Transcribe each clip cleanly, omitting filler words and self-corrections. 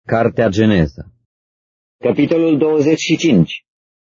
Cartea Geneza, capitolul 25.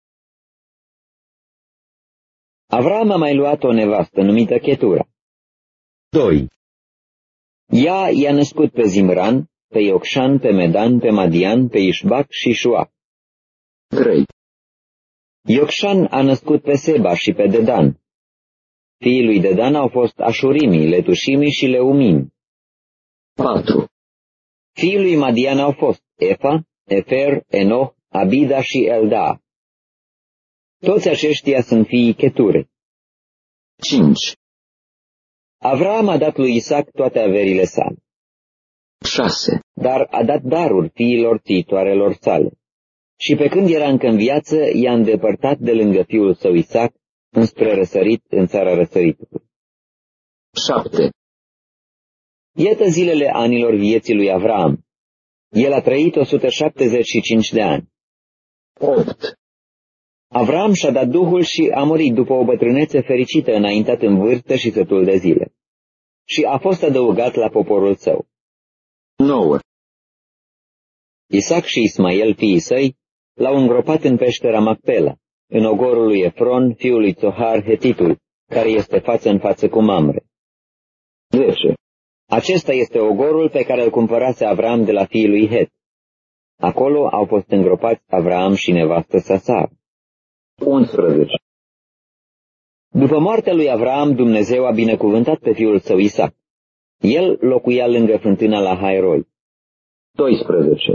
Avram a mai luat o nevastă numită Chetura. 2. Ea i-a născut pe Zimran, pe Iocșan, pe Medan, pe Madian, pe Ișbac și Șua. 3. Iocșan a născut pe Seba și pe Dedan. Fiii lui Dedan au fost Așurimii, Letușimii și Leumimi. 4. Fiii lui Madian au fost Efa, Efer, Enoch, Abida și Elda. Toți aceștia sunt fiii Cheture. 5. Avram a dat lui Isaac toate averile sale. 6. Dar a dat daruri fiilor țitoarelor sale. Și pe când era încă în viață, i-a îndepărtat de lângă fiul său Isaac, înspre răsărit în țara răsăritului. 7. Iată zilele anilor vieții lui Avram. El a trăit 175 de ani. 8. Avram și-a dat Duhul și a murit după o bătrânețe fericită, înaintat în vârstă și sătul de zile. Și a fost adăugat la poporul său. 9. Isaac și Ismael, fiii săi, l-au îngropat în peștera Macpela, în ogorul lui Efron, fiul lui Tsohar, Hetitul, care este față în față cu Mamre. 10. Acesta este ogorul pe care îl cumpărase Avram de la fiii lui Het. Acolo au fost îngropați Avram și nevastă sa Sara. 11. După moartea lui Avram, Dumnezeu a binecuvântat pe fiul său Isaac. El locuia lângă fântâna la Hairoi. 12.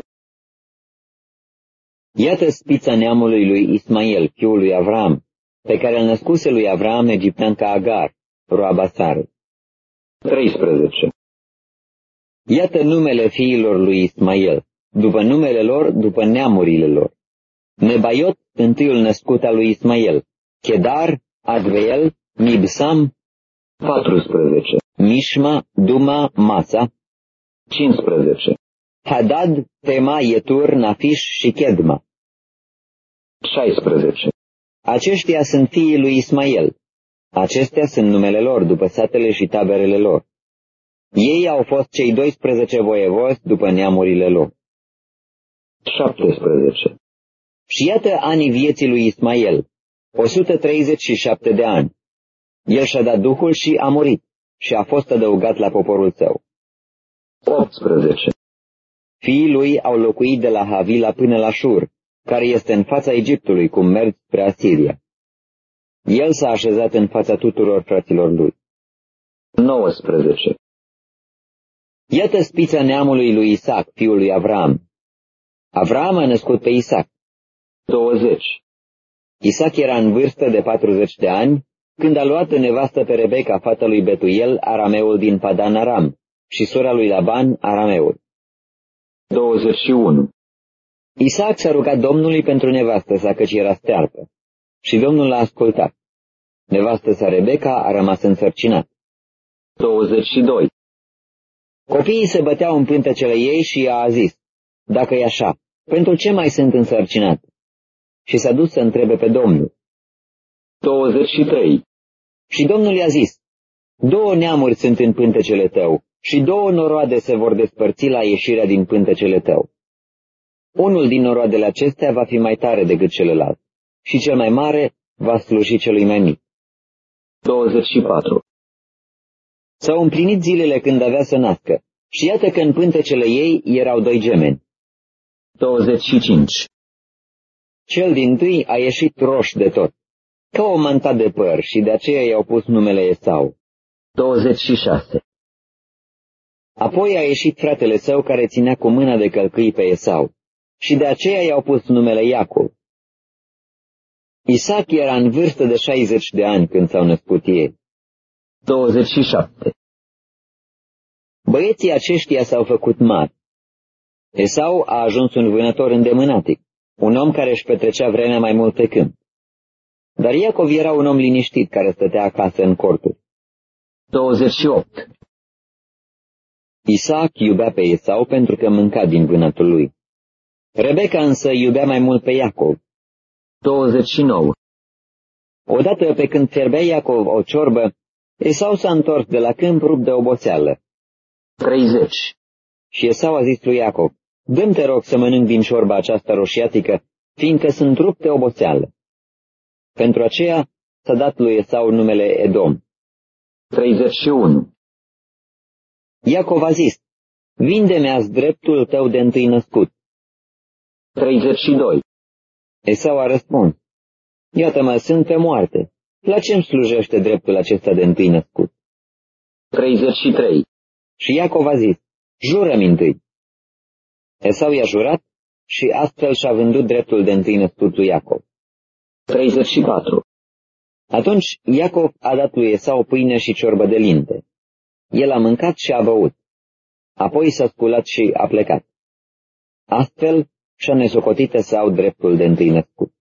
Iată spița neamului lui Ismael, fiul lui Avram, pe care îl născuse lui Avram egipteanca Agar, roaba Sarei. 13. Iată numele fiilor lui Ismael, după numele lor, după neamurile lor. Nebaiot, întâiul născut al lui Ismael, Chedar, Adveel, Mibsam. 14. Mishma, Duma, Masa. 15. Hadad, Tema, Yetur, Nafish și Chedma. 16. Aceștia sunt fiii lui Ismael. Acestea sunt numele lor, după satele și taberele lor. Ei au fost cei 12 voievozi după neamurile lor. 17. Și iată anii vieții lui Ismael, 137 de ani. El și-a dat Duhul și a murit și a fost adăugat la poporul său. 18. Fiii lui au locuit de la Havila până la Shur, care este în fața Egiptului, cum merg spre Asiria. El s-a așezat în fața tuturor fraților lui. 19. Iată spița neamului lui Isaac, fiul lui Avram. Avram a născut pe Isaac. 20. Isaac era în vârstă de 40 de ani, când a luat în nevastă pe Rebecca, fata lui Betuel, arameul din Padan Aram, și sora lui Laban, arameul. 21. Isaac s-a rugat Domnului pentru nevastă sa, căci era stearpă, și Domnul l-a ascultat. Nevastă sa Rebecca a rămas însărcinată. 22. Copiii se băteau în pântecele ei și ea a zis, dacă e așa, pentru ce mai sunt însărcinate? Și s-a dus să întrebe pe Domnul. 23. Și Domnul i-a zis, 2 neamuri sunt în pântecele tău și 2 noroade se vor despărți la ieșirea din pântecele tău. Unul din noroadele acestea va fi mai tare decât celălalt și cel mai mare va sluji celui mai mic. 24. S-au împlinit zilele când avea să nască și iată că în pântecele ei erau 2 gemeni. 25. Cel dintâi a ieșit roș de tot, ca o manta de păr, și de aceea i-au pus numele Esau. 26. Apoi a ieșit fratele său care ținea cu mâna de călcâi pe Esau, și de aceea i-au pus numele Iacov. Isaac era în vârstă de 60 de ani când s-au născut ei. 27. Băieții aceștia s-au făcut mari. Esau a ajuns un vânător îndemânatic, un om care își petrecea vremea mai mult pe câmp. Dar Iacov era un om liniștit care stătea acasă în corturi. 28. Isaac iubea pe Esau pentru că mânca din vânatul lui. Rebecca însă iubea mai mult pe Iacov. 29. Odată pe când fierbea Iacov o ciorbă, Esau s-a întors de la câmp rupt de oboseală. 30. Și Esau a zis lui Iacov, dă-mi te rog să mănânc din ciorba aceasta roșiatică, fiindcă sunt rupt de oboseală. Pentru aceea s-a dat lui Esau numele Edom. 31. Iacov a zis, vinde-mi azi dreptul tău de întâi născut. 32. Esau a răspuns, iată-mă, sunt pe moarte, la ce-mi slujește dreptul acesta de întâi născut? 33. Și Iacov a zis, jură-mi întâi. Esau i-a jurat și astfel și-a vândut dreptul de întâi născut lui Iacov. 34. Atunci Iacov a dat lui Esau pâine și ciorbă de linte. El a mâncat și a băut. Apoi s-a sculat și a plecat. Astfel și-a nesocotit Esau dreptul de întâi născut.